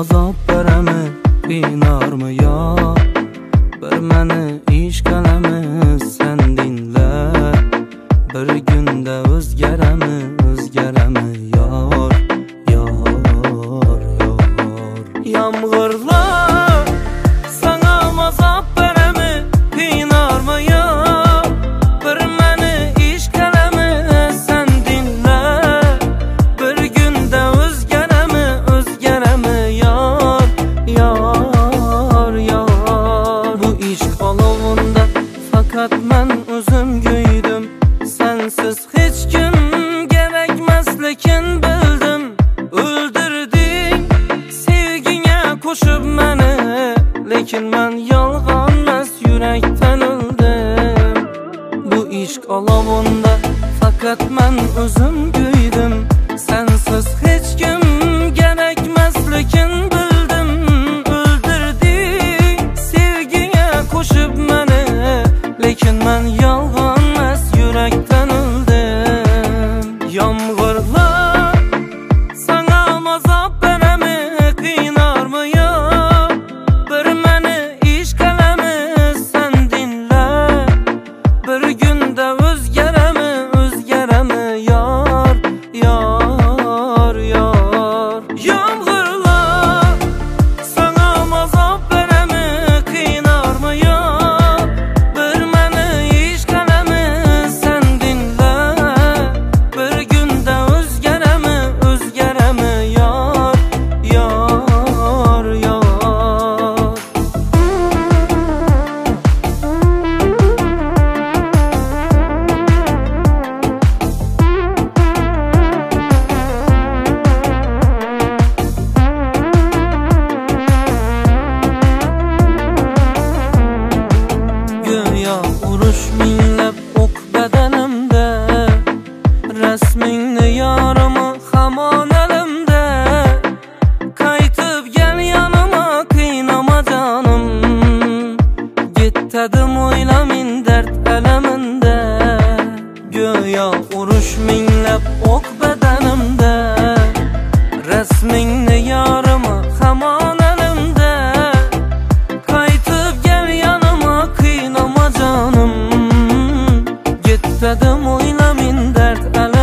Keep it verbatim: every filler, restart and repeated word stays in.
azob berami, qiynarmi yo? Bir meni ish qilamiz, sen dinla. Bir kunda o'zgarami, o'zgarami yor, yor, yor. Yomg'irlar sana azob berami, qiynarmi yo? Bir meni ish qilamiz, sen dinla. Bir kunda o'zgarami, o'zgarami yor, yor, yor. Bu ishq olovunda faqat men o'zim kuydim. Sensiz hech kim kerakmas, lekin bildim. O'ldirding sevgiga qo'shib meni, lekin men yolg'onmas yurakdan o'ldim. Bu ishq olovunda faqat men o'zim kuydim. Sensiz hech kim kerakmas, lekin bildim. O'ldirding sevgiga qo'shib meni, lekin men yolg'onmas yurakdan o'ldim. Yomg'irlar sana azob berami, qiynarmi yo? Bir meni ish qilamiz, sen dinla. Bir kunda o'zgarami, o'zgarami yor, yor, yor. Yomg'irlar sana azob berami, qiynarmi yo? Bir meni ish qilamiz, sen dinla. Bir kunda o'zgarami, o'zgarami yor, yor, yor. Go'yo urush minglab o'q badanimda, rasmingni yorimi hamon elimda. Qaytib kel yanıma, qiynama jonim. Yetdim o'ylamin dard alaminda. Go'yo urush minglab o'q badanimda, rasmingni yorimi hamon elimda. Qaytib kel yanıma, qiynama jonim. Yetdim o'ylamin dard alaminda.